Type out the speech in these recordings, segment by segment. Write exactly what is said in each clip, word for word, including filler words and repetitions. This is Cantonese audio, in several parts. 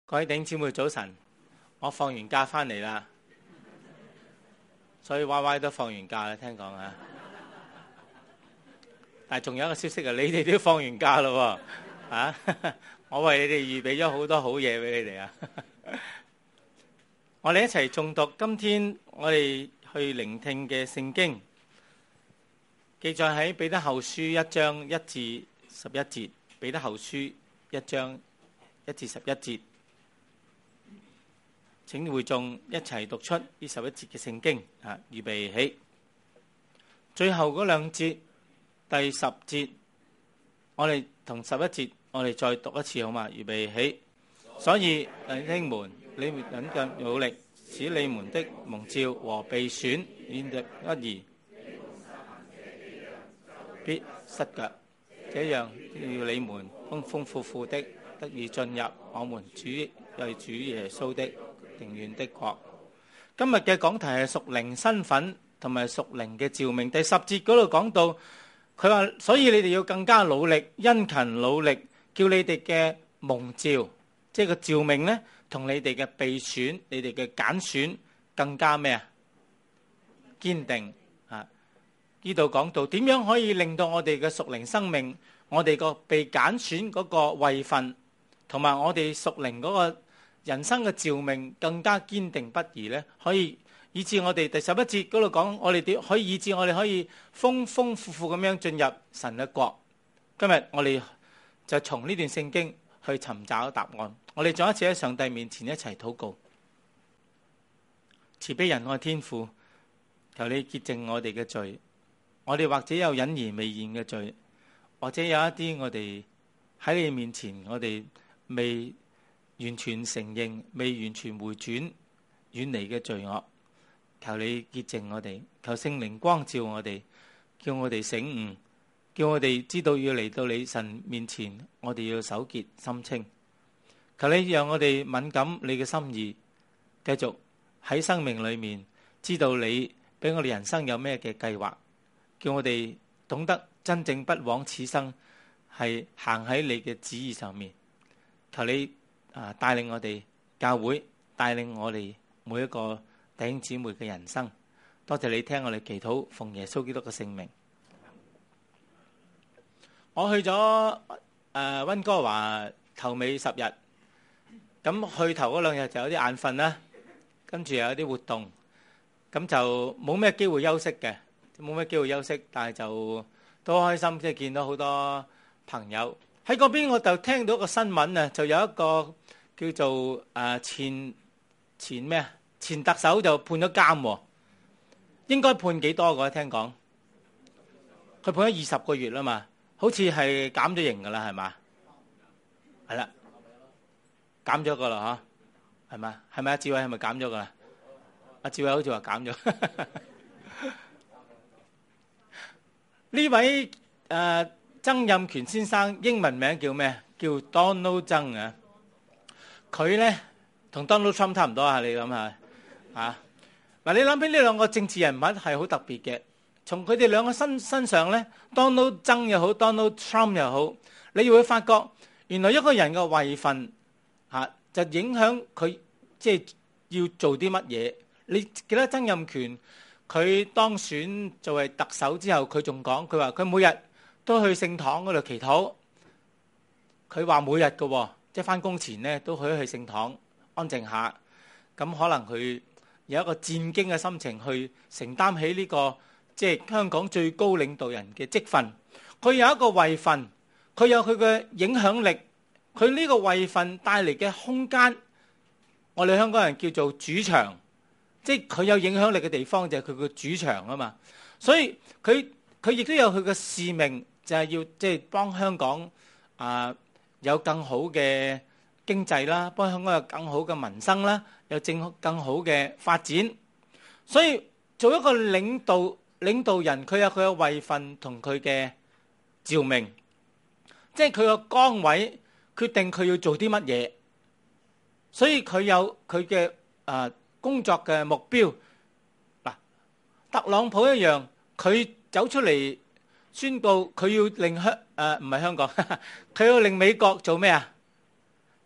各位弟兄姊妹早晨，我放完假翻嚟啦，所以 Y Y 都放完假啦，聽講啊。但係仲有一個消息啊，你哋都放完假咯喎，啊！我為你哋預備咗好多好嘢俾你哋啊！我哋一齊誦讀今天我哋去聆聽嘅聖經，記載喺彼得後書一章一至十一節。彼得後書一章一至十一節，請會眾一齊讀出呢十一節嘅聖經啊！預備起，最後嗰兩節。第十節，我哋同十一節，我哋再讀一次好嘛？預備起。所以弟兄們，你們緊緊努力，使你們的蒙召和被選免得不義，必失腳。這樣要你們豐豐富富的得以進入我們主為主耶穌的永遠的國。今日嘅講題係屬靈身份同埋屬靈嘅召命。第十節嗰度講到。佢話：所以你哋要更加努力，殷勤努力，叫你哋嘅蒙召，即係個召命呢，同你哋嘅被選、你哋嘅揀選更加咩啊？堅定啊！呢度講到點樣可以令到我哋嘅屬靈生命，我哋個被揀選嗰個位份，同埋我哋屬靈嗰個人生嘅召命更加堅定不移呢？可以。以至我哋第十一節嗰度講，我哋點可以以至我哋可以豐豐富富咁樣進入神嘅國。今日我哋就從呢段聖經去尋找答案。我哋再一次喺上帝面前一齊禱告。慈悲仁愛天父，求你潔淨我哋嘅罪。我哋或者有隱而未現嘅罪，或者有一啲我哋喺你面前，我哋未完全承認、未完全回轉、遠離嘅罪惡。求你潔淨我哋，求聖靈光照我哋，叫我哋醒悟，叫我哋知道要嚟到你神面前，我哋要手潔心清。求你讓我哋敏感你嘅心意，繼續喺生命裏面知道你俾我哋人生有咩嘅計劃，叫我哋懂得真正不枉此生係行喺你嘅旨意上面。求你啊帶領我哋教會，帶領我哋每一個弟兄姊妹嘅人生。多謝你聽我哋祈禱，奉耶穌基督嘅聖名。我去咗誒溫哥華頭尾十日，咁去頭嗰兩日就有啲眼瞓啦，跟住有啲活動，咁就冇咩機會休息嘅，冇咩機會休息，但係就都開心，即係見到好多朋友喺嗰邊。我就聽到一個新聞啊，就有一個叫做誒前前咩啊？前特首就判咗監，應該判幾多個？聽講佢判咗二十個月啦嘛，好似係減咗刑噶啦，係嘛？係啦，減咗個啦，嗬，係嘛？係咪阿志偉係咪減咗噶啦？阿志偉好似話減咗。呢位誒、呃、曾蔭權先生，英文名叫咩？叫 Donald 曾啊。佢咧同 Donald Trump 差唔多啊，你諗下。啊！嗱，你諗起呢兩個政治人物係好特別嘅，從佢哋兩個身身上咧 ，Donald 曾又好 ，Donald Trump 又好，你會發覺原來一個人嘅位份嚇就影響佢即係要做啲乜嘢。你記得曾蔭權佢當選作為特首之後，佢仲講佢話佢每日都去聖堂嗰度祈禱。佢話每日嘅喎，即係翻工前咧都可以去聖堂安靜下，咁可能佢有一個戰兢嘅心情去承擔起呢個即係香港最高領導人嘅職份。佢有一個位份，佢有佢嘅影響力，佢呢個位份帶嚟嘅空間，我哋香港人叫做主場，即係佢有影響力嘅地方就係佢個主場啊嘛。所以佢佢亦都有佢嘅使命，就係要即係幫香港啊有更好嘅經濟啦，幫香港有更好嘅民生啦，有正更好嘅發展。所以做一個領導領導人，佢有佢嘅位份同佢嘅召命，即係佢個崗位決定佢要做啲乜嘢。所以佢有佢嘅啊工作嘅目標。嗱，特朗普一樣，佢走出嚟宣告佢要令香誒唔係香港，佢要令美國做咩啊？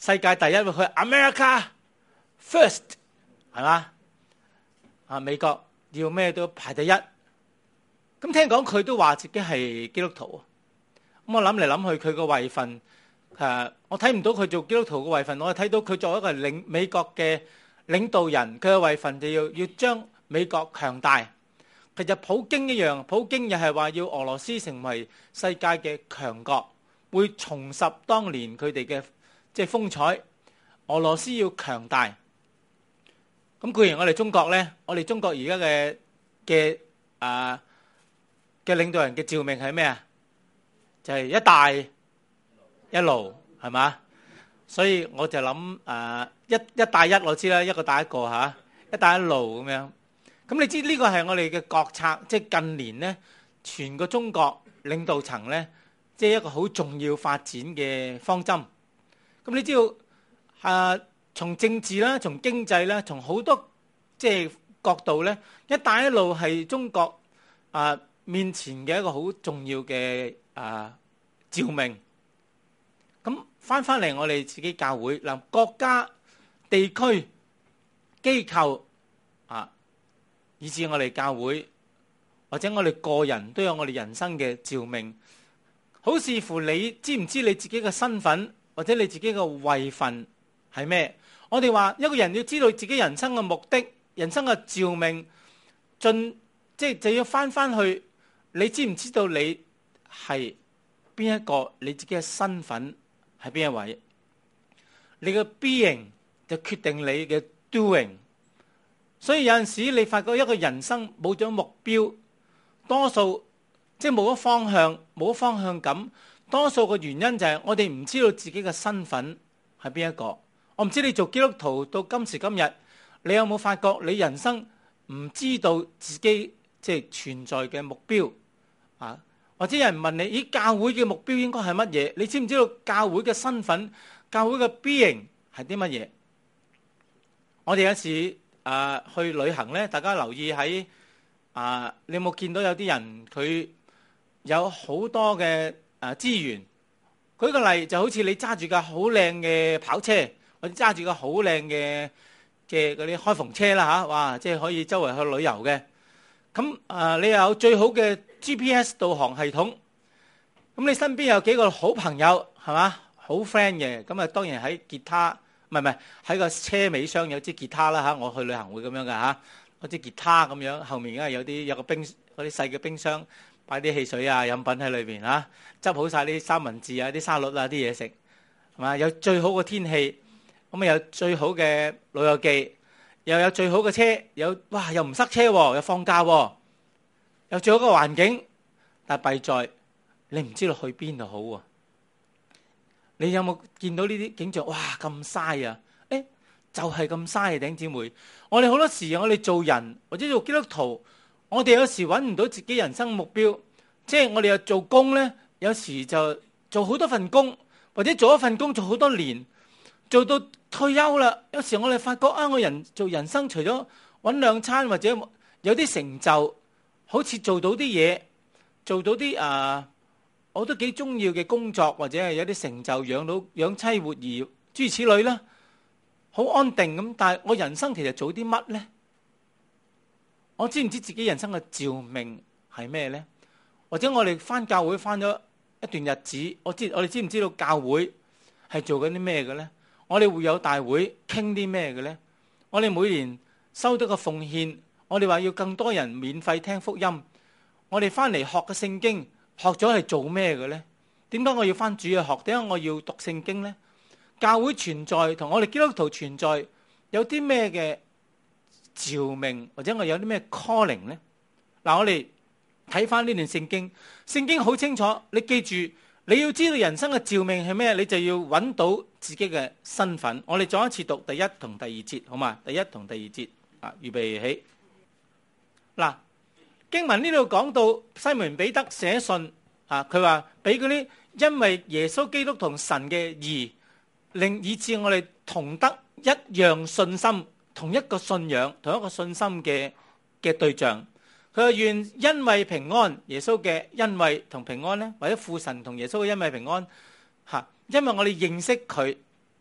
世界第一，佢 America First 係嘛？啊，美國要咩都排第一。咁聽講佢都話自己係基督徒。咁我諗嚟諗去，佢個位份誒，我睇唔到佢做基督徒嘅位份，我係睇到佢作為一個領美國嘅領導人，佢嘅位份就要要將美國強大。其實普京一樣，普京又係話要俄羅斯成為世界嘅強國，會重拾當年佢哋嘅即係風采。俄羅斯要強大。咁固然我哋中國咧，我哋中國而家嘅嘅啊嘅領導人嘅召命係咩啊？就係一帶一路係嘛？所以我就諗誒一一帶一我知啦，一個帶一個嚇，一帶一路咁樣。咁你知呢個係我哋嘅國策，即係近年咧，全個中國領導層咧，即係一個好重要發展嘅方針。咁你知道誒，從政治啦，從經濟啦，從好多即係角度咧，一帶一路係中國啊面前嘅一個好重要嘅啊召命。咁翻翻嚟我哋自己教會嗱，國家、地區、機構啊，以至我哋教會或者我哋個人都有我哋人生嘅召命。好視乎你知唔知你自己嘅身份或者你自己嘅位份係咩？我哋話一個人要知道自己人生嘅目的、人生嘅召命，進即係就要翻翻去，你知唔知道你係邊一個？你自己嘅身份係邊一位？你嘅 being 就決定你嘅 doing。所以有陣時你發覺一個人生冇咗目標，多數即係冇咗方向，冇咗方向感。多數嘅原因就係我哋唔知道自己嘅身份係邊一個。我唔知你做基督徒到今時今日，你有冇發覺你人生唔知道自己即係存在嘅目標啊？或者有人問你，咦，教會嘅目標應該係乜嘢？你知唔知道教會嘅身份、教會嘅 being 係啲乜嘢？我哋有時啊去旅行咧，大家留意喺啊，你有冇見到有啲人佢有好多嘅啊資源？舉個例，就好似你揸住架好靚嘅跑車，或者揸住個好靚嘅嘅嗰啲開篷車啦嚇，哇！即係可以周圍去旅遊嘅。咁啊，你又有最好嘅 G P S 導航系統。咁你身邊有幾個好朋友係嘛？好 friend 嘅。咁啊，當然喺吉他，唔係唔係喺個車尾箱有支吉他啦嚇。我去旅行會咁樣㗎嚇，嗰支吉他咁樣，後面而家有啲有個冰嗰啲細嘅冰箱，擺啲汽水啊、飲品喺裏邊嚇，執好晒啲三文治啊、啲沙律啊、啲嘢食係嘛？有最好嘅天氣。咁啊，有最好嘅老友記，又有最好嘅車，有哇又唔塞車喎，又放假喎，有最好嘅環境，但係弊在你唔知道去邊度好喎。你有冇見到呢啲景象？哇咁嘥啊！誒就係咁嘥啊！弟兄姊妹，我哋好多時我哋做人或者做基督徒，我哋有時揾唔到自己人生目標，即係我哋又做工咧，有時就做好多份工，或者做一份工做好多年。做到退休啦，有時我哋發覺啊，我人做人生除咗揾兩餐或者有啲成就，好似做到啲嘢，做到啲啊，我都幾重要嘅工作，或者係有啲成就，養到養妻活兒，諸如此類啦，好安定咁。但係我人生其實做啲乜呢？我知唔知自己人生嘅召命係咩呢？或者我哋返教會返咗一段日子，我知我哋知唔知道教會係做緊啲咩嘅呢？我哋會有大會傾啲咩嘅呢？我哋每年收到個奉獻，我哋話要更多人免費聽福音。我哋翻嚟學嘅聖經，學咗係做咩嘅呢？點解我要翻主日學？點解我要讀聖經呢？教會存在同我哋基督徒存在有啲咩嘅召命，或者我有啲咩 calling 呢？嗱，我哋睇翻呢段聖經，聖經好清楚，你記住。你要知道人生嘅召命係咩，你就要揾到自己嘅身份。我哋再一次讀第一同第二節，好嘛？第一同第二節啊，預備起。嗱，經文呢度講到西門彼得寫信啊，佢話俾嗰啲因為耶穌基督同神嘅義，令以致我哋同得一樣信心，同一個信仰，同一個信心嘅嘅對象。佢話願因為平安，耶穌嘅恩惠同平安咧，或者父神同耶穌嘅恩惠平安嚇，因為我哋認識佢而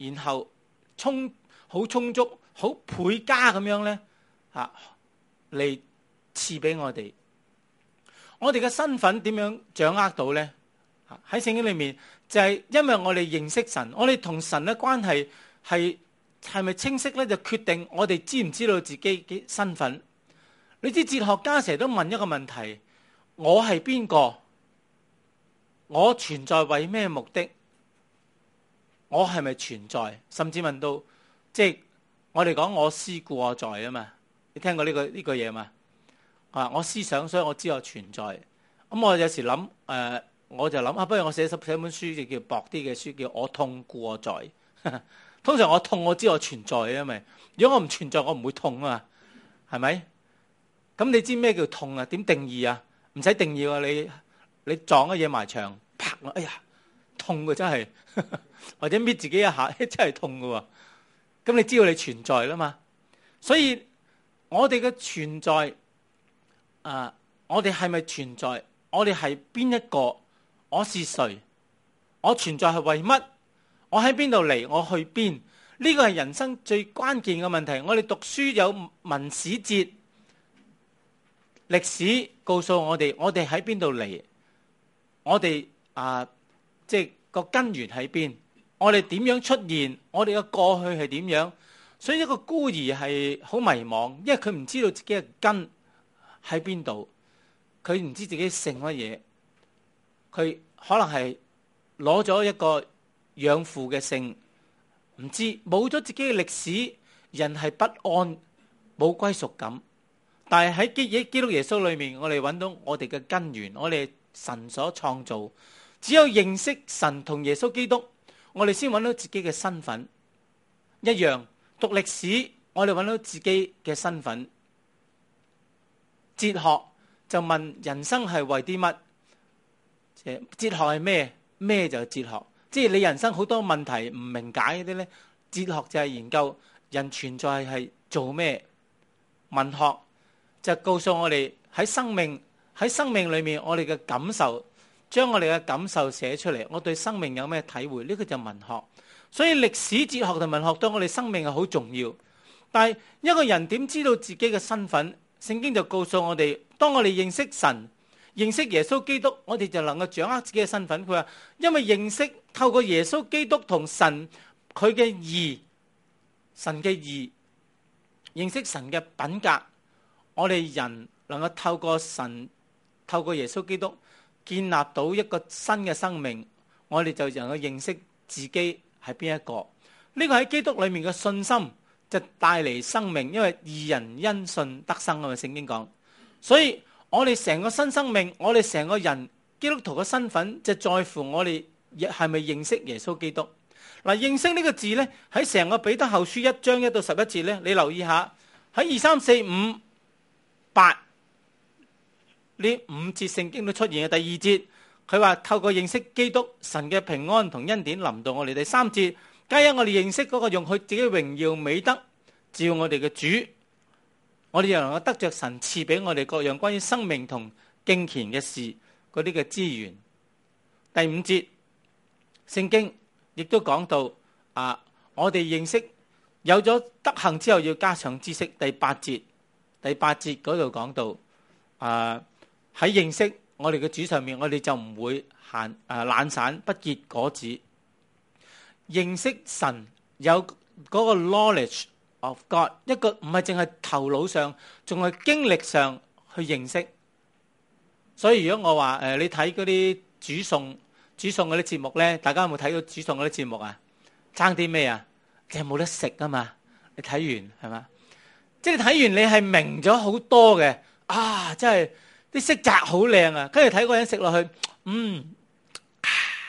然後充好充足、好倍加咁樣咧啊嚟賜俾我哋。我哋嘅身份點樣掌握到咧？喺聖經裏面就係因為我哋認識神，我哋同神嘅關係係係咪清晰咧？就決定我哋知唔知道自己嘅身份。你知哲學家成日都問一個問題：我係邊個？我存在為咩目的？我係咪存在？甚至問到即係我哋講我思故我在啊嘛？你聽過呢個呢個嘢嘛？啊，我思想，所以我知我存在。咁我有時諗誒。呃我就諗啊，不如我寫寫本書，就叫薄啲嘅書，叫我痛故我在。通常我痛，我知我存在啊，因為如果我唔存在，我唔會痛啊，係咪？咁你知咩叫痛啊？點定義啊？唔使定義啊！你你撞咗嘢埋牆，啪！哎呀，痛嘅真係，或者搣自己一下，真係痛嘅喎。咁你知道你存在啦嘛？所以我哋嘅存在啊，我哋係咪存在？我哋係邊一個？我是誰？我存在係為乜？我喺邊度嚟？我去邊？呢個係人生最關鍵嘅問題。我哋讀書有文史哲，歷史告訴我哋，我哋喺邊度嚟？我哋啊，即係個根源喺邊？我哋點樣出現？我哋嘅過去係點樣？所以一個孤兒係好迷茫，因為佢唔知道自己嘅根喺邊度，佢唔知自己姓乜嘢。佢可能係攞咗一個養父嘅姓，唔知冇咗自己嘅歷史，人係不安，冇歸屬感。但係喺基基督耶穌裏面，我哋揾到我哋嘅根源，我哋神所創造。只有認識神同耶穌基督，我哋先揾到自己嘅身份。一樣讀歷史，我哋揾到自己嘅身份。哲學就問人生係為啲乜？哲學係咩？咩就係哲學，即係你人生好多問題唔明解嗰啲咧，哲學就係研究人存在係做咩。文學就告訴我哋喺生命喺生命裏面我哋嘅感受，將我哋嘅感受寫出嚟，我對生命有咩體會？呢個就係文學。所以歷史、哲學同文學對我哋生命係好重要。但係一個人點知道自己嘅身份？聖經就告訴我哋，當我哋認識神，認識耶穌基督，我哋就能夠掌握自己嘅身份。佢話因為認識透過耶穌基督同神佢嘅義，神嘅義，認識神嘅品格，我哋人能夠透過神，透過耶穌基督建立到一個新嘅生命，我哋就能夠認識自己係邊一個。呢個喺基督裏面嘅信心就帶嚟生命，因為義人因信得生啊嘛，聖經講。所以我哋成個新生命，我哋成個人基督徒嘅身份就在乎我哋係咪認識耶穌基督。嗱，認識呢個字呢，喺成個彼得後書一章一到十一節呢，你留意下喺二三四五八呢五節聖經都出現嘅。第二節佢話透過認識基督，神嘅平安同恩典臨到我哋。第三節皆因我哋認識嗰個用佢自己榮耀美德照我哋嘅主，我哋又能夠得着神賜俾我哋各樣關於生命同敬虔嘅事嗰啲嘅資源。第五節聖經亦都講到啊，我哋認識有咗德行之後要加上知識。第八節第八節嗰度講到啊，喺認識我哋嘅主上面，我哋就唔會閒啊懶散不結果子。認識神有嗰個 knowledge of God， 一個唔係淨係頭腦上，仲係經歷上去認識。所以如果我話誒、呃，你睇嗰啲煮餸煮餸嗰啲節目咧，大家有冇睇到煮餸嗰啲節目啊？爭啲咩啊？你係冇得食啊嘛！你睇完係嘛？即係睇完你係明咗好多嘅啊！真係啲色澤好靚啊！跟住睇嗰人食落去，嗯，啊、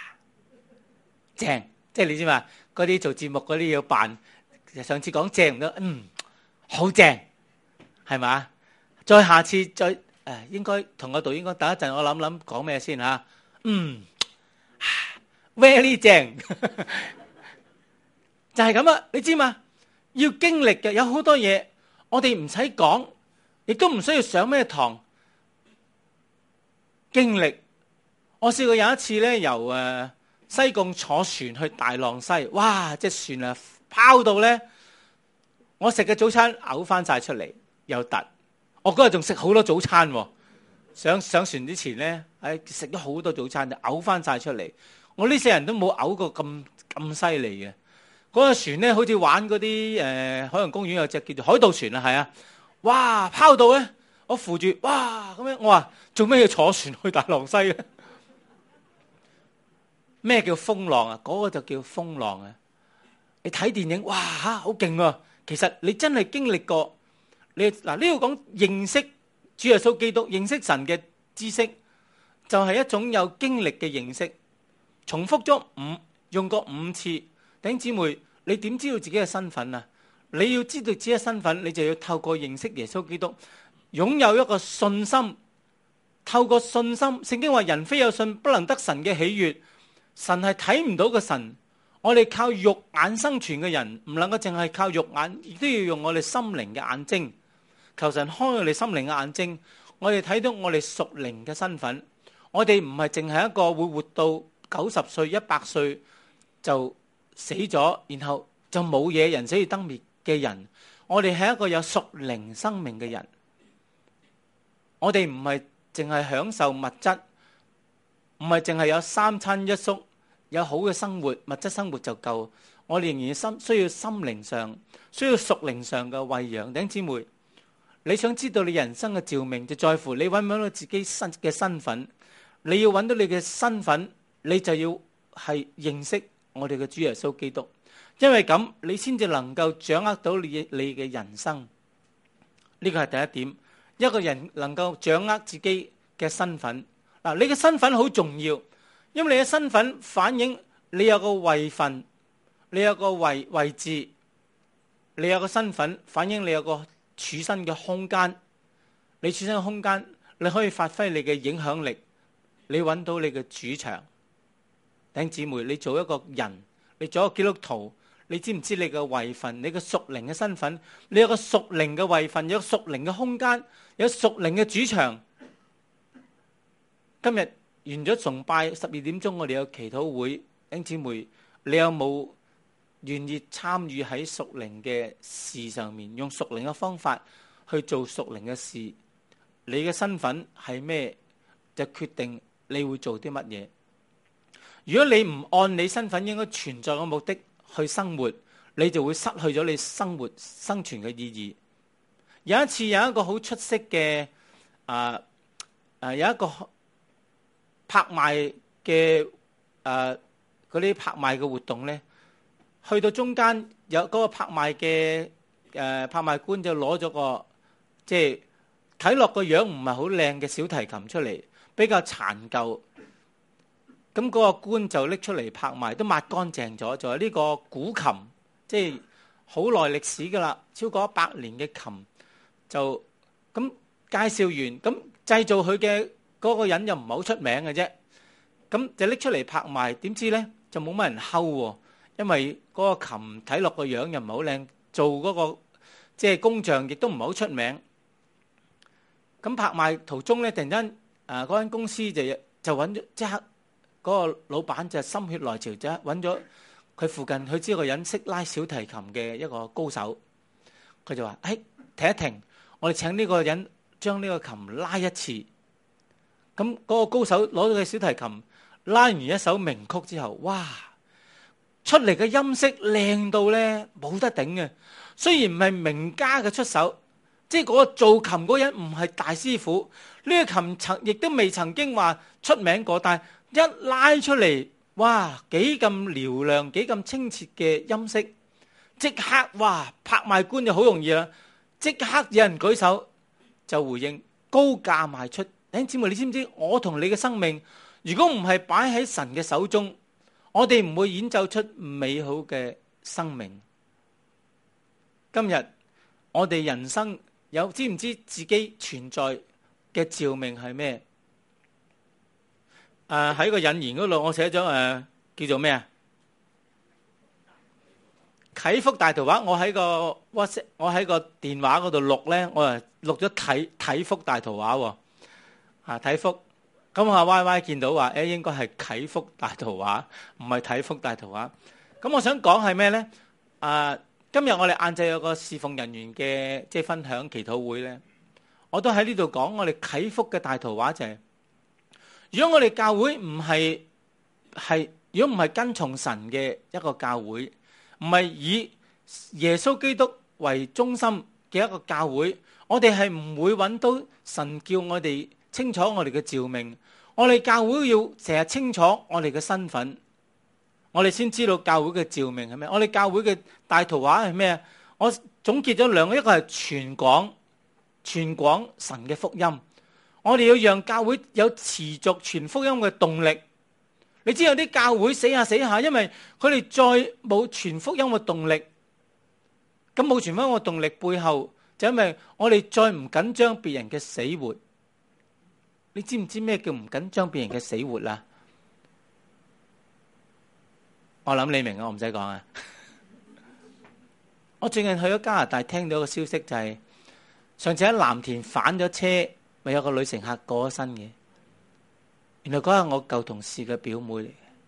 正。即係你知嘛？嗰啲做節目嗰啲要扮，上次講正唔得，嗯，好正，係嘛？再下次再誒、呃，應該同個導演講，等一陣我諗諗講咩先嚇。嗯 ，very 正，就係咁啊！你知嘛？要經歷嘅有好多嘢，我哋唔使講，亦都唔需要上咩堂經歷。我試過有一次咧，由誒。呃西貢坐船去大浪西，哇！隻船啊拋到咧，我食嘅早餐嘔翻晒出嚟，又突。我嗰日仲食好多早餐喎，上上船之前咧，誒食咗好多早餐就嘔翻晒出嚟。我呢世人都冇嘔過咁咁犀利嘅。嗰個船咧，好似玩嗰啲誒海洋公園有隻叫做海盜船啊，係啊，哇！拋到咧，我扶住，哇咁樣，我話做咩要坐船去大浪西嘅？咩叫風浪啊？嗰個就叫風浪啊！你睇電影，哇嚇好勁喎！其實你真係經歷過，你嗱呢度講認識主耶穌基督，認識神嘅知識，就係一種有經歷嘅認識。重複咗五，用過五次，弟兄姊妹，你點知道自己嘅身份啊？你要知道自己嘅身份，你就要透過認識耶穌基督，擁有一個信心。透過信心，聖經話人非有信不能得神嘅喜悅。神係睇唔到嘅神，我哋靠肉眼生存嘅人，唔能夠淨係靠肉眼，亦都要用我哋心靈嘅眼睛。求神開我哋心靈嘅眼睛，我哋睇到我哋屬靈嘅身份。我哋唔係淨係一個會活到九十歲、一百歲就死咗，然後就冇嘢，人死如燈滅嘅人。我哋係一個有屬靈生命嘅人。我哋唔係淨係享受物質。唔係淨係有三餐一宿，有好嘅生活，物質生活就夠。我哋仍然心需要心靈上，需要屬靈上嘅餵養。弟兄姊妹，你想知道你人生嘅召命，就在乎你揾唔揾到自己身嘅身份。你要揾到你嘅身份，你就要係認識我哋嘅主耶穌基督，因為咁你先至能夠掌握到你你嘅人生。呢個係第一點，一個人能夠掌握自己嘅身份。嗱，你嘅身份好重要，因為你嘅身份反映你有個位份，你有個位位置，你有個身份反映你有個處身嘅空間。你處身嘅空間，你可以發揮你嘅影響力，你揾到你嘅主場。弟兄姊妹，你做一個人，你做一個基督徒，你知唔知你嘅位份，你嘅屬靈嘅身份，你有個屬靈嘅位份，有個屬靈嘅空間，有屬靈嘅主場。今日完咗崇拜，十二點鐘我哋有祈禱會，弟兄姊妹，你有冇願意參與喺屬靈嘅事上面，用屬靈嘅方法去做屬靈嘅事？你嘅身份係咩，就決定你會做啲乜嘢。如果你唔按你身份應該存在嘅目的去生活，你就會失去咗你生活生存嘅意義。有一次有一個好出色嘅啊啊有一個拍賣嘅誒嗰啲拍賣嘅活動咧，去到中間有嗰個拍賣嘅誒、呃、拍賣官就攞咗個即係睇落個樣唔係好靚嘅小提琴出嚟，比較殘舊。咁嗰個官就拎出嚟拍賣，都抹乾淨咗，就係呢個古琴，即係好耐歷史噶啦，超過一百年嘅琴。就咁介紹完，咁製造佢嘅嗰個人又唔係好出名嘅啫，咁就拎出嚟拍賣，點知咧就冇乜人睺喎，因為嗰個琴睇落個樣又唔係好靚，做嗰個即係工匠亦都唔係好出名。咁拍賣途中咧，突然間誒嗰間公司就就揾咗，即刻嗰個老闆就心血來潮，就揾咗佢附近佢知個人識拉小提琴嘅一個高手，佢就話：誒停一停，我哋請呢個人將呢個琴拉一次。咁嗰個高手攞到嘅小提琴拉完一首名曲之後，哇！出嚟嘅音色靚到咧冇得頂嘅。雖然唔係名家嘅出手，即係嗰個做琴嗰人唔係大師傅，呢個琴曾亦都未曾經話出名過，但係一拉出嚟，哇！幾咁嘹亮，幾咁清澈嘅音色，即刻哇！拍賣官就好容易啦，即刻有人舉手就回應，高價賣出。弟兄姊妹，你知唔知我同你嘅生命，如果唔係擺喺神嘅手中，我哋唔會演奏出美好嘅生命。今日我哋人生有知唔知自己存在嘅召命係咩？誒、呃、喺個引言嗰度，我寫咗誒、呃、叫做咩啊？啟福大圖畫。我喺個 WhatsApp，我喺個電話嗰度錄咧，我誒錄咗啟啟福大圖畫喎。啊，睇福咁啊 Y Y 見到話誒應該係啟福大圖畫，唔係體福大圖畫。咁我想講係咩咧？啊，今日我哋晏晝有個侍奉人員嘅即係分享祈禱會咧，我都喺呢度講我哋啟福嘅大圖畫就係，如果我哋教會唔係係，如果唔係跟從神嘅一個教會，唔係以耶穌基督為中心嘅一個教會，我哋係唔會揾到神叫我哋清楚我哋嘅召命。我哋教會要成日清楚我哋嘅身份，我哋先知道教會嘅召命係咩。我哋教會嘅大圖畫係咩啊？我總結咗兩個，一個係傳講傳講神嘅福音。我哋要讓教會有持續傳福音嘅動力。你知有啲教會死下死下，因為佢哋再冇傳福音嘅動力。咁冇傳福音嘅動力背後，就因為我哋再唔緊張別人嘅死活。你知唔知咩叫唔緊張別人嘅死活啊？我諗你明啊，我唔使講啊。我最近去咗加拿大，聽到一個消息就係，上次喺藍田反咗車，咪有個女乘客過咗身嘅。原來嗰係我舊同事嘅表妹嚟嘅。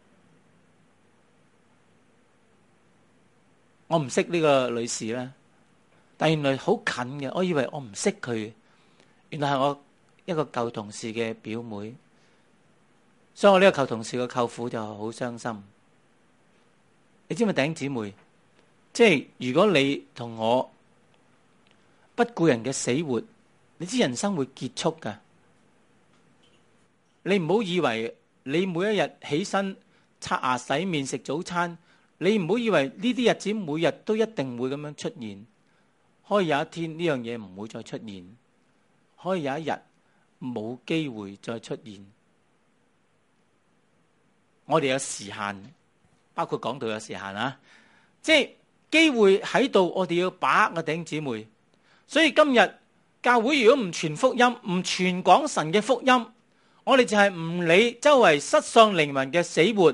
我唔識呢個女士啦，但原來好近嘅，我以為我唔識佢，原來係我一個舊同事嘅表妹，所以我呢個舊同事嘅舅父就好傷心。你知唔知弟兄姊妹？即係如果你同我不顧人嘅死活，你知人生會結束噶。你唔好以為你每一日起身刷牙洗面食早餐，你唔好以為呢啲日子每日都一定會咁樣出現。可以有一天呢樣嘢唔會再出現，可以有一日冇機會再出現。我哋有時限，包括講道有時限啊，即係機會喺度，我哋要把握，弟兄姊妹。所以今日教會如果唔傳福音，唔傳講神嘅福音，我哋就係唔理周圍失喪靈魂嘅死活。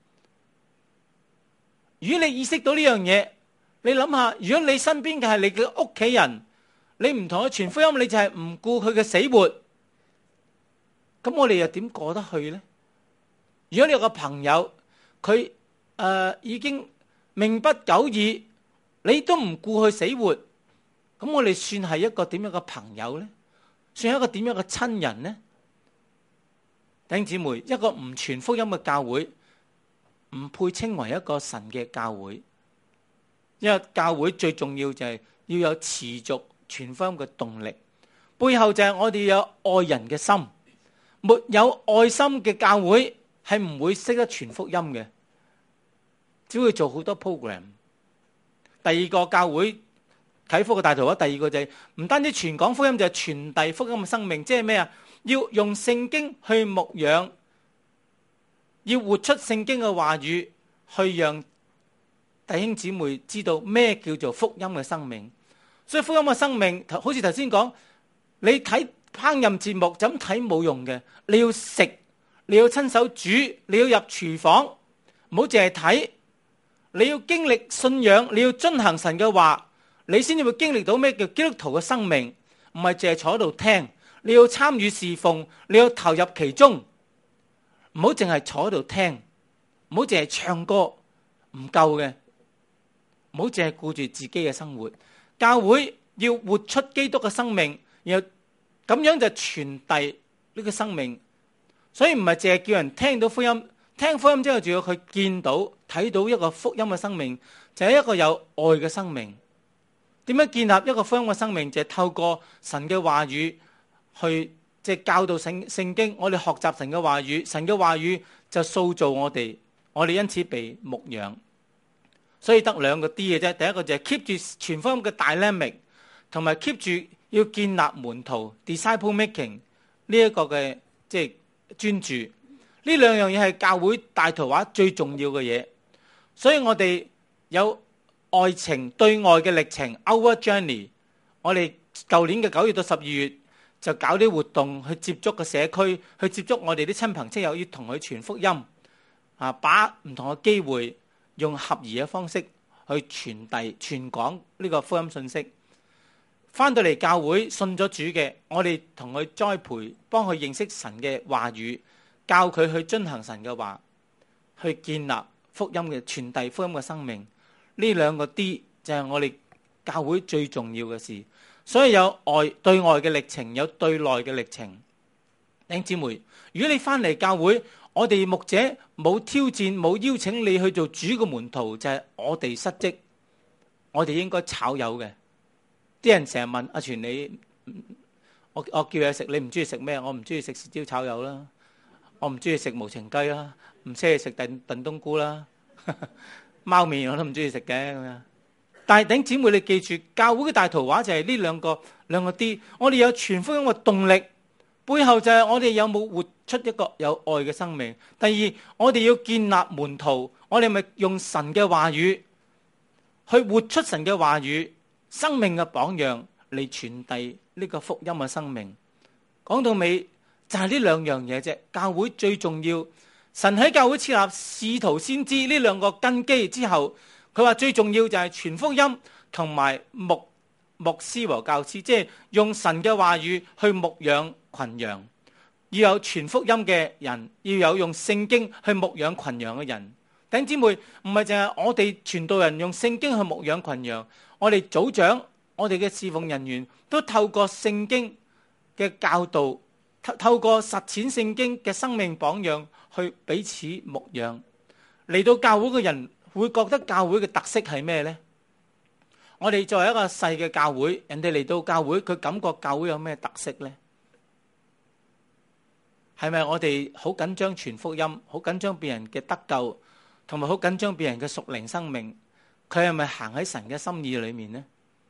如果你意識到呢樣嘢，你諗下，如果你身邊嘅係你嘅屋企人，你唔同佢傳福音，你就係唔顧佢嘅死活，咁我哋又點過得去呢？如果你有個朋友，佢誒、呃、已經命不久矣，你都唔顧佢死活，咁我哋算係一個點樣嘅朋友呢？算係一個點樣嘅親人呢？弟兄姊妹，一個唔傳福音嘅教會，唔配稱為一個神嘅教會。因為教會最重要就係要有持續傳福音嘅動力，背後就係我哋有愛人嘅心。沒有愛心嘅教會係唔會識得傳福音嘅，只會做好多 program。第二個教會啟福嘅大圖畫，第二個就係唔單止傳講福音，就係傳遞福音嘅生命。即係咩啊？要用聖經去牧養，要活出聖經嘅話語，去讓弟兄姊妹知道咩叫做福音嘅生命。所以福音嘅生命，好似頭先講，你睇烹飪節目就咁睇冇用嘅，你要食，你要親手煮，你要入廚房，唔好淨係睇。你要經歷信仰，你要遵行神嘅話，你先至會經歷到咩叫基督徒嘅生命。唔係淨係坐喺度聽，你要參與侍奉，你要投入其中。唔好淨係坐喺度聽，唔好淨係唱歌，唔夠嘅。唔好淨係顧住自己嘅生活，教會要活出基督嘅生命，然後咁樣就傳遞呢個生命。所以唔係淨係叫人聽到福音，聽福音之後仲要佢見到睇到一個福音嘅生命，就係一個有愛嘅生命。點樣建立一個福音嘅生命？就係透過神嘅話語去即係教導聖聖經，我哋學習神嘅話語，神嘅話語就塑造我哋，我哋因此被牧養。所以得兩個 D 嘅啫，第一個就係 keep 住傳福音嘅 dynamic，同埋 keep 住要建立門徒 disciple making 呢一個嘅即係專注。呢兩樣嘢係教會大圖畫最重要嘅嘢。所以我哋有愛情對外嘅歷程 our journey。我哋舊年嘅九月到十二月就搞啲活動去接觸個社區，去接觸我哋啲親朋戚友，要同佢傳福音啊，把唔同嘅機會。用合宜嘅方式去傳遞、傳講呢個福音信息。 翻到嚟教會信咗主嘅，我哋同佢栽培，幫佢認識神嘅話語，教佢去遵行神嘅話，去建立福音嘅傳遞福音嘅生命。呢兩個 D 就係我哋教會最重要嘅事。所以有外對外嘅歷程，有對內嘅歷程。弟兄姊妹，如果你翻嚟教會，我哋牧者冇挑戰，冇邀請你去做主嘅門徒，就係我哋失職，我哋應該炒魷嘅。啲人成日問阿全，你我我叫嘢食，你唔中意食咩？我唔中意食豉椒炒魷啦，我唔中意食無情雞啦，唔中意食燉燉冬菇啦，貓麵我都唔中意食嘅咁樣。但係弟兄姊妹，你記住，教會嘅大圖畫就係呢兩個兩個 D。我哋有傳福音嘅動力，背後就係我哋有冇活出一個有愛嘅生命。第二，我哋要建立門徒，我哋咪用神嘅話語去活出神嘅話語，生命嘅榜樣嚟傳遞呢個福音嘅生命。講到尾就係呢兩樣嘢啫。教會最重要，神喺教會設立使徒先知呢兩個根基之後，佢話最重要就係傳福音同埋牧牧師和教師，即係用神嘅話語去牧養群羊。要有傳福音嘅人，要有用聖經去牧養群羊嘅人。弟兄姊妹，唔係淨係我哋傳道人用聖經去牧養群羊，我哋組長、我哋嘅侍奉人員都透過聖經嘅教導，透透過實踐聖經嘅生命榜樣去彼此牧養。嚟到教會嘅人會覺得教會嘅特色係咩呢？我哋作為一個細嘅教會，人哋嚟到教會，佢感覺教會有咩特色呢？係咪我哋好緊張傳福音，好緊張別人嘅得救，同埋好緊張別人嘅屬靈生命？佢係咪行喺神嘅心意裏面呢？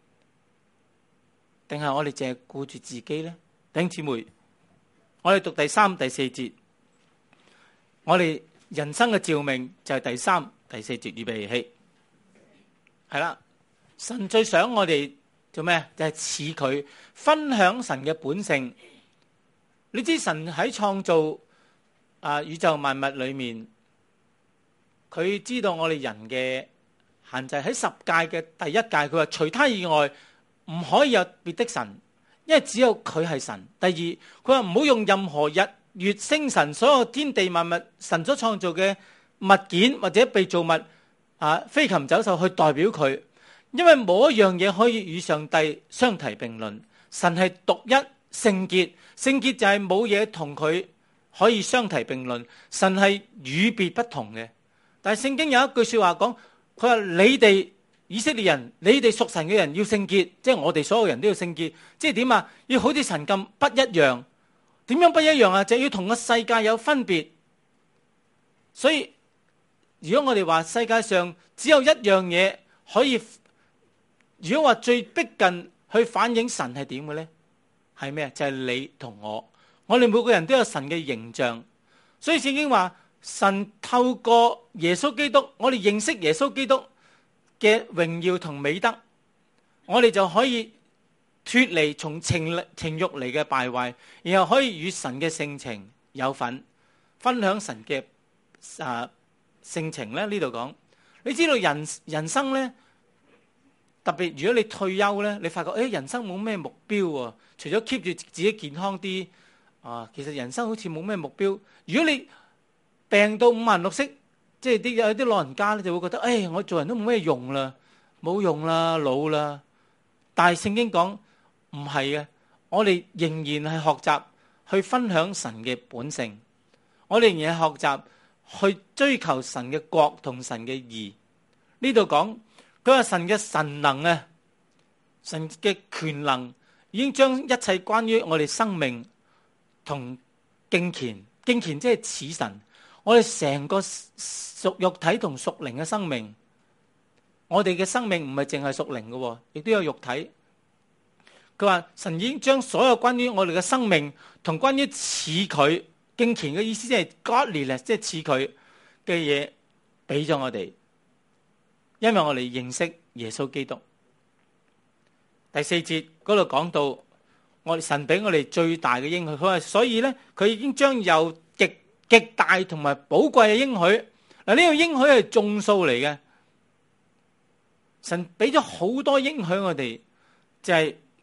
定係我哋淨係顧住自己呢？弟兄姊妹，我哋讀第三、第四節，我哋人生嘅召命就係第三、第四節預備起，係啦。神最想我哋做咩？就係似佢分享神嘅本性。你知神喺創造啊宇宙萬物裏面，佢知道我哋人嘅限制。喺十誡嘅第一誡，佢話除他以外唔可以有別的神，因為只有佢係神。第二，佢話唔好用任何日月星辰所有天地萬物神所創造嘅物件或者被造物啊飛禽走獸去代表佢，因為冇一樣嘢可以與上帝相提並論。神係獨一聖潔，聖潔就係冇嘢同佢可以相提並論。神係與別不同嘅。但係聖經有一句說話講，佢話你哋以色列人，你哋屬神嘅人要聖潔，即係我哋所有人都要聖潔。即係點啊？要好似神咁不一樣。點樣不一樣啊？就要同個世界有分別。所以如果我哋話世界上只有一樣嘢可以，如果話最逼近去反映神係點嘅呢？係咩？就係你同我，我哋每個人都有神嘅形象。所以聖經話神透過耶穌基督，我哋認識耶穌基督嘅榮耀同美德，我哋就可以脫離從情情欲嚟嘅敗壞，然後可以與神嘅性情有份，分享神嘅啊性情咧。呢度講，你知道人人生咧，特別如果你退休咧，你發覺誒人生冇咩目標喎，除咗 keep 住自己健康啲啊，其實人生好似冇咩目標。如果你病到五顏六色，即係啲有啲老人家咧就會覺得誒我做人都冇咩用啦，冇用啦，老啦。但係聖經講唔係嘅，我哋仍然係學習去分享神嘅本性，我哋仍然係學習去追求神嘅國同神嘅義。呢度講佢話神嘅神能啊，神嘅權能已經將一切關於我哋生命同敬虔，敬虔即係似神。我哋成個屬肉體同屬靈嘅生命，我哋嘅生命唔係淨係屬靈嘅，亦都有肉體。佢話神已經將所有關於我哋嘅生命同關於似佢敬虔嘅意思，即係 godliness，即係似佢嘅嘢俾咗我哋，因為我哋認識耶穌基督。第四節嗰度講到，我哋神俾我哋最大嘅應許，佢話所以咧，佢已經將有極極大同埋寶貴嘅應許。嗱，呢個應許係眾數嚟嘅，神俾咗好多應許我哋，就係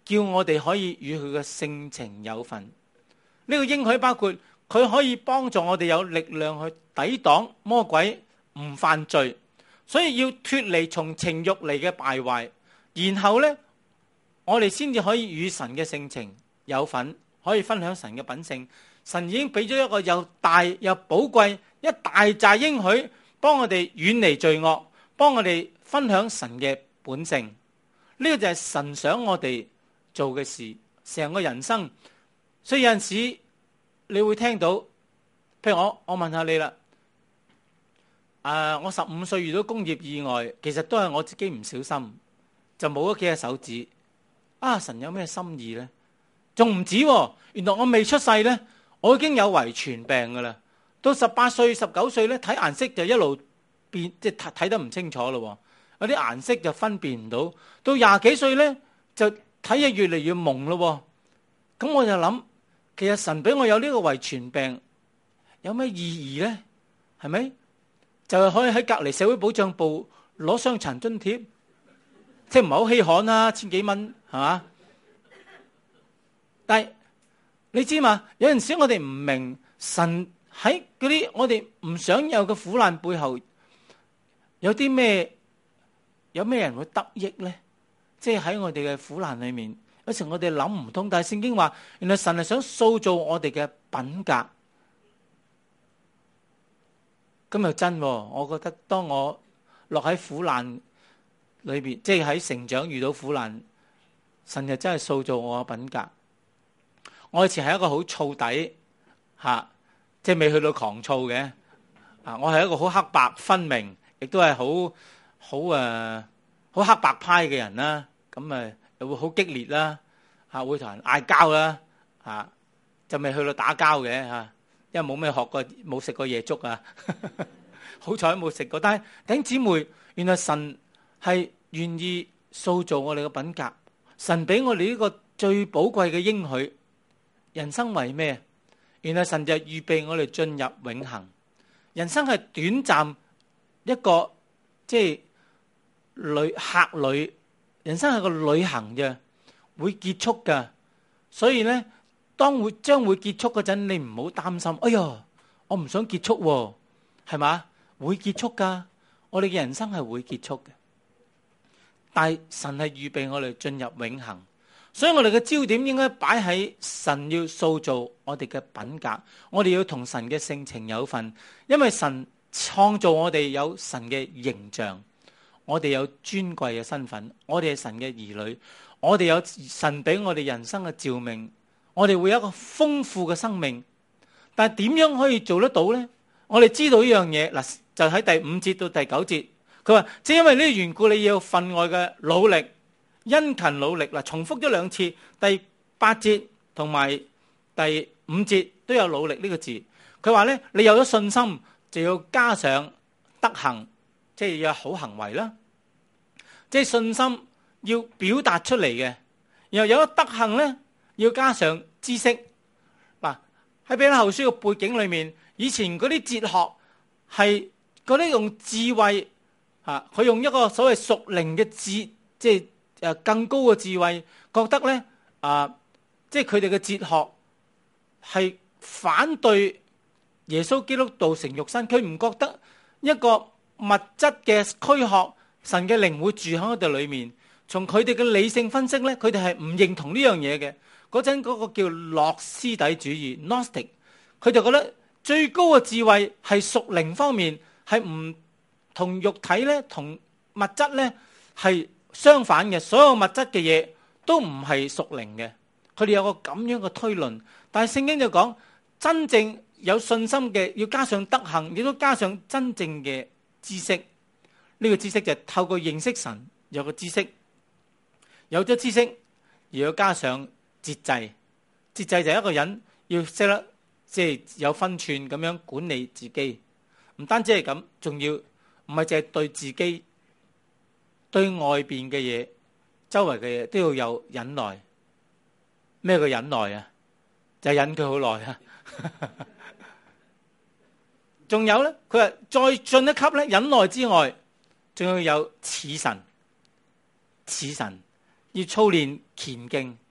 叫我哋可以與佢嘅性情有份。呢個應許包括佢可以幫助我哋有力量去抵擋魔鬼，唔犯罪。所以要脫離從情欲嚟嘅敗壞，然後呢，我哋先至可以與神嘅性情有份，可以分享神嘅品性。神已經俾咗一個又大又寶貴一大紮應許，幫我哋遠離罪惡，幫我哋分享神嘅本性。呢個就係神想我哋做嘅事，成個人生。所以有陣時你會聽到，譬如我我問下你啦，誒，我十五歲遇到工業意外，其實都係我自己唔小心，就冇咗幾隻手指。啊，神有咩心意呢？仲唔止喎，原來我未出世呢，我已經有遺傳病噶啦。到十八歲、十九歲呢，睇顏色就一路變，即係睇得唔清楚咯。有啲顏色就分辨唔到。到廿幾歲呢，就睇嘢越嚟越朦咯。咁我就諗，其實神俾我有呢個遺傳病，有咩意義呢？係咪？就係可以喺隔離社會保障部攞傷殘津貼，即係唔係好稀罕啦，千幾蚊係嘛？但係你知嘛？有陣時我哋唔明神喺嗰啲我哋唔想有嘅苦難背後有啲咩？有咩人會得益呢？即係喺我哋嘅苦難裏面，有時我哋諗唔通。但係聖經話，原來神係想塑造我哋嘅品格。咁又真喎，我覺得當我落喺苦難裏邊，即係喺成長遇到苦難，神就真係塑造我嘅品格。我以前係一個好燥底吓，即係未去到狂躁嘅啊。我係一個好黑白分明，亦都係好好誒好黑白派嘅人啦。咁誒又會好激烈啦，吓會同人嗌交啦，吓就未去到打交嘅吓。因為冇咩學過，冇食過夜粥啊！好彩冇食過。但係弟兄姊妹，原來神係願意塑造我哋嘅品格。神俾我哋呢個最寶貴嘅應許。人生為咩？原來神就預備我哋進入永恆。人生係短暫一個即係旅客旅，人生係個旅行嘅，會結束噶。所以咧。當會將會結束嗰陣，你唔好擔心。哎呀，我唔想結束喎，係嘛？會結束噶，我哋嘅人生係會結束嘅。但係神係預備我哋進入永恆，所以我哋嘅焦點應該擺喺神要塑造我哋嘅品格，我哋要同神嘅性情有份，因為神創造我哋有神嘅形象，我哋有尊貴嘅身份，我哋係神嘅兒女，我哋有神俾我哋人生嘅召命。我哋會有一個豐富嘅生命，但係點樣可以做得到呢？我哋知道呢樣嘢嗱，就喺第五節到第九節，佢話正因為呢個緣故，你要分外嘅努力，殷勤努力嗱，重複咗兩次，第八節同埋第五節都有努力呢個字。佢話咧，你有咗信心，就要加上德行，即係有好行為啦，即係信心要表達出嚟嘅，然後有咗德行咧。要加上知識嗱，喺彼得後書嘅背景裏面，以前嗰啲哲學係嗰啲用智慧嚇，佢用一個所謂屬靈嘅智，即係誒更高嘅智慧，覺得咧啊，即係佢哋嘅哲學係反對耶穌基督道成肉身，佢唔覺得一個物質嘅軀殼，神嘅靈會住喺嗰度裏面。從佢哋嘅理性分析咧，佢哋係唔認同呢樣嘢嘅。嗰陣嗰個叫諾斯底主義 （Gnostic），佢就覺得最高嘅智慧係屬靈方面，係唔同肉體咧、同物質咧係相反嘅。所有物質嘅嘢都唔係屬靈嘅。佢哋有個咁樣嘅推論，但係聖經就講真正有信心嘅要加上德行，亦都加上真正嘅知識。呢、這個知識就係透過認識神有個知識，有咗知識而要加上節制，節制就係一個人要識得即係有分寸咁樣管理自己，唔單止係咁，仲要唔係淨係對自己，對外邊嘅嘢、周圍嘅嘢都要有忍耐。咩叫忍耐啊？就係忍佢好耐啊！仲有咧，佢話再進一級咧，忍耐之外，仲要有似神，似神要操練虔敬。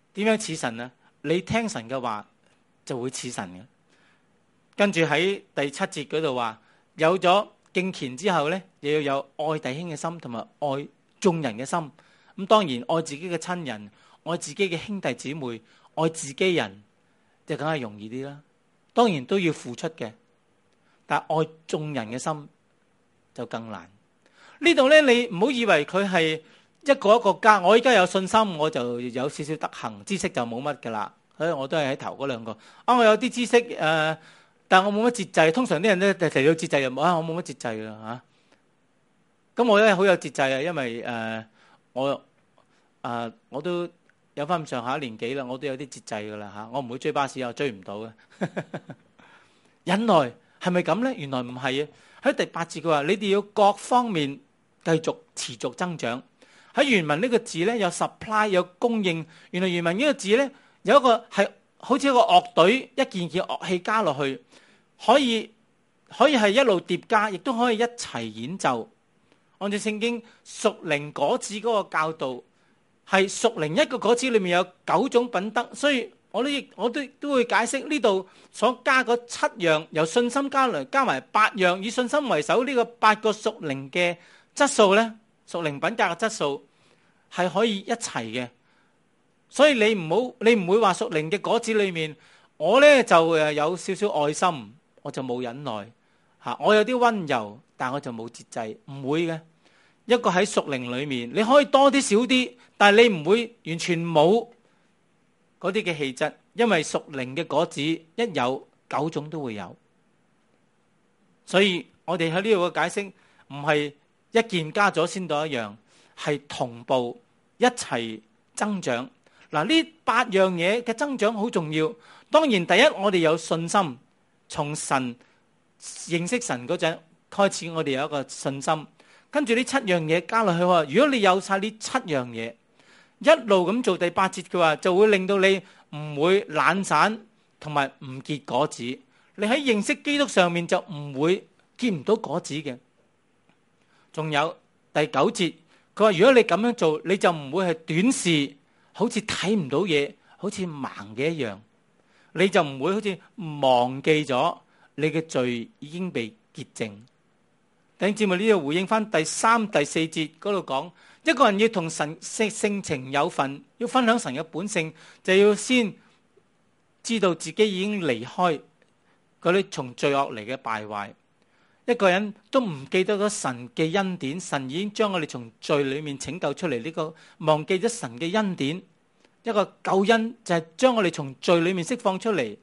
點樣似神啊？你聽神嘅話就會似神嘅。跟住喺第七節嗰度話，有咗敬虔之後呢，又要有愛弟兄嘅心，同埋愛眾人嘅心。咁當然愛自己嘅親人，愛自己嘅兄弟姊妹，愛自己人就梗係容易啲啦。當然都要付出嘅，但係愛眾人嘅心就更難。呢度呢，你唔好以為佢係一個一個加。我依家有信心，我就有少少德行，知識就冇乜噶啦。所以我都係喺頭嗰兩個。啊，我有啲知識誒、呃，但我冇乜節制。通常啲人咧提到節制就啊，我冇乜節制啦嚇。咁、啊、我咧好有節制啊，因為誒、呃、我誒、呃、我都有翻咁上下年紀啦，我都有啲節制噶啦嚇。我唔會追巴士，我追唔到嘅。忍耐係咪咁咧？原來唔係啊。喺第八節佢話：你哋要各方面繼續持續增長。喺原文呢個字咧有 supply 有供應。原來原文呢個字咧有一個係好似一個樂隊，一件件樂器加落去，可以可以係一路疊加，亦都可以一齊演奏。按照聖經屬靈果子嗰個教導，係屬靈一個果子裏面有九種品德，所以我都我都都會解釋呢度所加嗰七樣，由信心加嚟加埋八樣，以信心為首呢個八個屬靈嘅質素咧，屬靈品格嘅質素係可以一齊嘅。所以你唔好，你唔會話屬靈嘅果子裏面，我咧就誒有少少愛心，我就冇忍耐吓，我有啲溫柔，但我就冇節制，唔會嘅。一個喺屬靈裏面，你可以多啲少啲，但係你唔會完全冇嗰啲嘅氣質，因為屬靈嘅果子一有九種都會有。所以我哋喺呢度嘅解釋唔係一件加咗先到一樣，係同步一齊增長。嗱，呢八樣嘢嘅增長好重要。當然第一，我哋有信心，從神認識神嗰陣開始，我哋有一個信心。跟住呢七樣嘢加落去話，如果你有晒呢七樣嘢，一路咁做第八節嘅話，就會令到你唔會懶散同埋唔結果子。你喺認識基督上面就唔會結唔到果子嘅。仲有第九節，佢話如果你咁樣做，你就唔會係短視，好似睇唔到嘢，好似盲嘅一樣。你就唔會好似忘記咗你嘅罪已經被潔淨。弟兄姊妹，呢度回應翻第三、第四節嗰度講，一個人要同神性性情有份，要分享神嘅本性，就要先知道自己已經離開嗰啲從罪惡嚟嘅敗壞。一個人都唔記得咗神嘅恩典，神已經將我哋從罪裏面拯救出嚟，呢個忘記咗神嘅恩典，一個救恩就係將我哋從罪裏面釋放出嚟。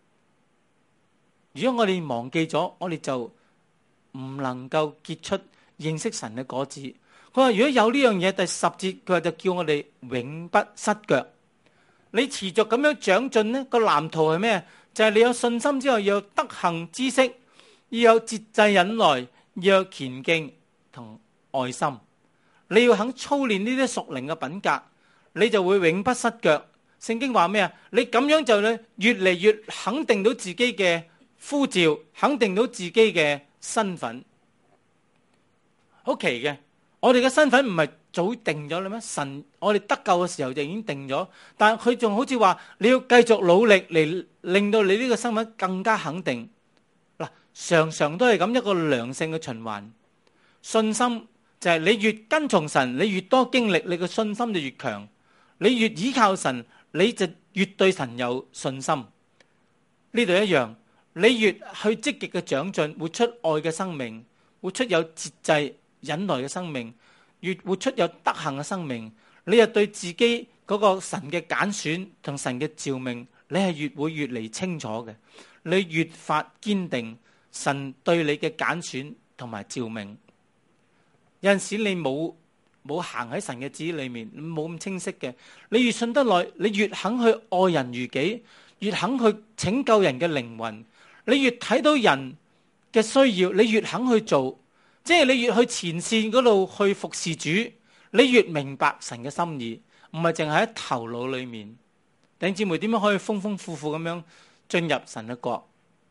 如果我哋忘記咗，我哋就唔能夠結出認識神嘅果子。佢話如果有呢樣嘢，第十節佢話就叫我哋永不失腳。你持續咁樣長進呢個藍圖係咩？就係你有信心之後，要有德行知識，要有節制忍耐，要有虔敬同愛心。你要肯操練呢啲屬靈嘅品格，你就會永不失腳。聖經話咩啊？你咁樣就咧越嚟越肯定到自己嘅呼召，肯定到自己嘅身份。好奇嘅，我哋嘅身份唔係早定咗啦咩？神，我哋得救嘅時候就已經定咗，但係佢仲好似話你要繼續努力嚟令到你呢個身份更加肯定。嗱，常常都係咁一個良性嘅循環。信心就係你越跟從神，你越多經歷，你嘅信心就越強。你越依靠神，你就越對神有信心。呢度一樣，你越去積極嘅長進，活出愛嘅生命，活出有節制忍耐嘅生命，越活出有德行嘅生命，你又對自己嗰個神嘅揀選同神嘅召命，你係越會越嚟清楚嘅。你越發堅定神對你嘅揀選同埋召命。有陣時你冇冇行喺神嘅旨意裏面，冇咁清晰嘅，你越信得耐，你越肯去愛人如己，越肯去拯救人嘅靈魂。你越睇到人嘅需要，你越肯去做，即係你越去前線嗰度去服侍主，你越明白神嘅心意，唔係淨係喺頭腦裏面。弟兄姊妹，點樣可以豐豐富富咁樣進入神嘅國？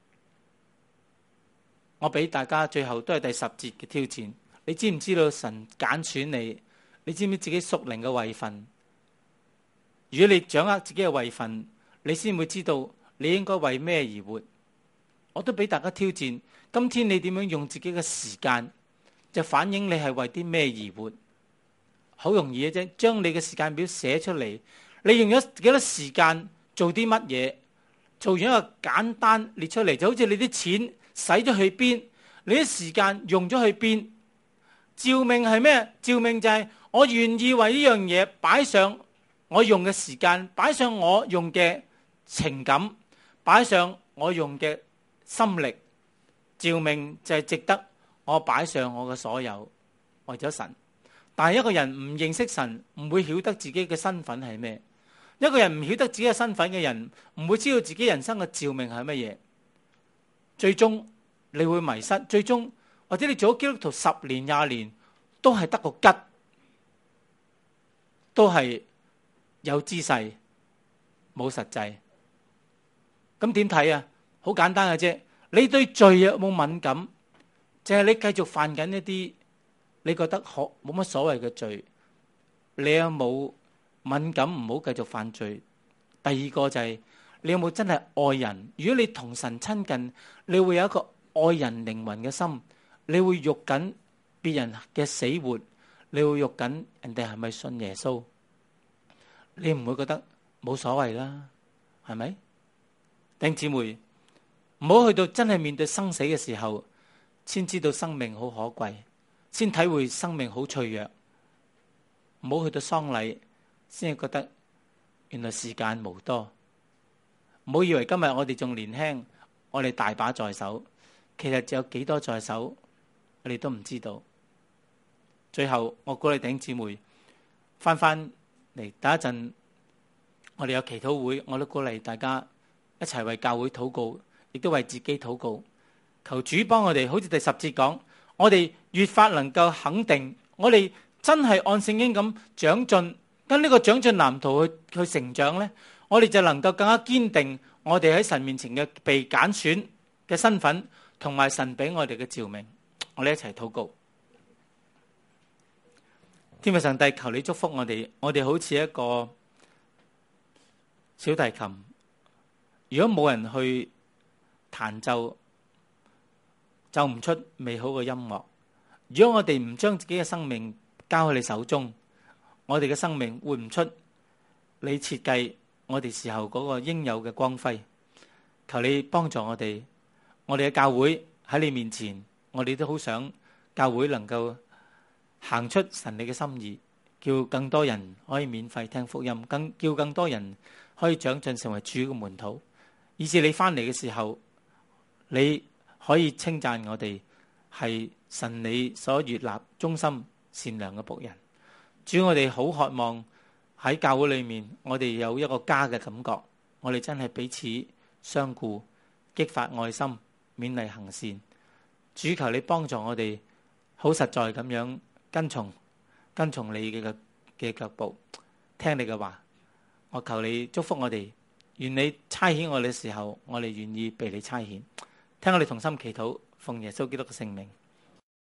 我俾大家最後都係第十節嘅挑戰。你知唔知道神揀選你？你知唔知自己屬靈嘅位份？ 如果你掌握自己嘅位份，你先會知道你應該為咩而活。我都俾大家挑戰，今天你點樣用自己嘅時間，就反映你係為啲咩而活。好容易嘅啫，將你嘅時間表寫出嚟。你用咗幾多時間做啲乜嘢？做完一個簡單列出嚟，就好似你啲錢使咗去邊，你啲時間用咗去邊。召命係咩？召命就係我願意為呢樣嘢擺上我用嘅時間，擺上我用嘅情感，擺上我用嘅心力。召命就係值得我擺上我嘅所有，為咗神。但係一個人唔認識神，唔會曉得自己嘅身份係咩。一個人唔曉得自己嘅身份嘅人，唔會知道自己人生嘅召命係乜嘢。最終你會迷失，最終或者你做咗基督徒十年廿年，都係得個吉，都係有姿勢冇實際。咁點睇啊？好簡單嘅啫。你對罪有冇敏感？就係你繼續犯緊一啲你覺得可冇乜所謂嘅罪，你有冇敏感？唔好繼續犯罪。第二個就係你有冇真係愛人？如果你同神親近，你會有一個愛人靈魂嘅心，你會喐緊別人嘅死活，你會喐緊人哋係咪信耶穌？你唔會覺得冇所謂啦，係咪？弟兄姊妹，唔好去到真係面對生死嘅時候，先知道生命好可貴，先體會生命好脆弱。唔好去到喪禮，先係覺得原來時間無多。唔好以為今日我哋仲年輕，我哋大把在手，其實只有幾多在手，我哋都唔知道。最後，我鼓勵弟兄姊妹翻翻嚟，等一陣我哋有祈禱會，我都鼓勵大家一齊為教會禱告，亦都為自己禱告，求主幫我哋。好似第十節講，我哋越發能夠肯定，我哋真係按聖經咁長進，跟呢個長進藍圖去去成長呢，我哋就能夠更加堅定我哋喺神面前嘅被揀選嘅身份，同埋神俾我哋嘅召命。我哋一齊禱告。天父上帝，求你祝福我哋，我哋好似一個小提琴，如果冇人去彈奏，奏唔出美好嘅音樂。如果我哋唔將自己嘅生命交喺你手中，我哋嘅生命活唔出你設計我哋時候嗰個應有嘅光輝。求你幫助我哋，我哋嘅教會喺你面前，我哋都好想教會能夠行出神你嘅心意，叫更多人可以免費聽福音，更叫更多人可以長進成為主嘅門徒，以至你翻嚟嘅時候，你可以稱讚我哋係神你所悅納忠心善良嘅僕人。主，我哋好渴望喺教會裏面，我哋有一個家嘅感覺，我哋真係彼此相顧，激發愛心，勉勵行善。主，求你幫助我哋好實在咁樣跟從跟從你嘅嘅腳步，聽你嘅話。我求你祝福我哋，願你差遣我哋嘅時候，我哋願意被你差遣。聽我哋同心祈禱，奉耶穌基督嘅聖名。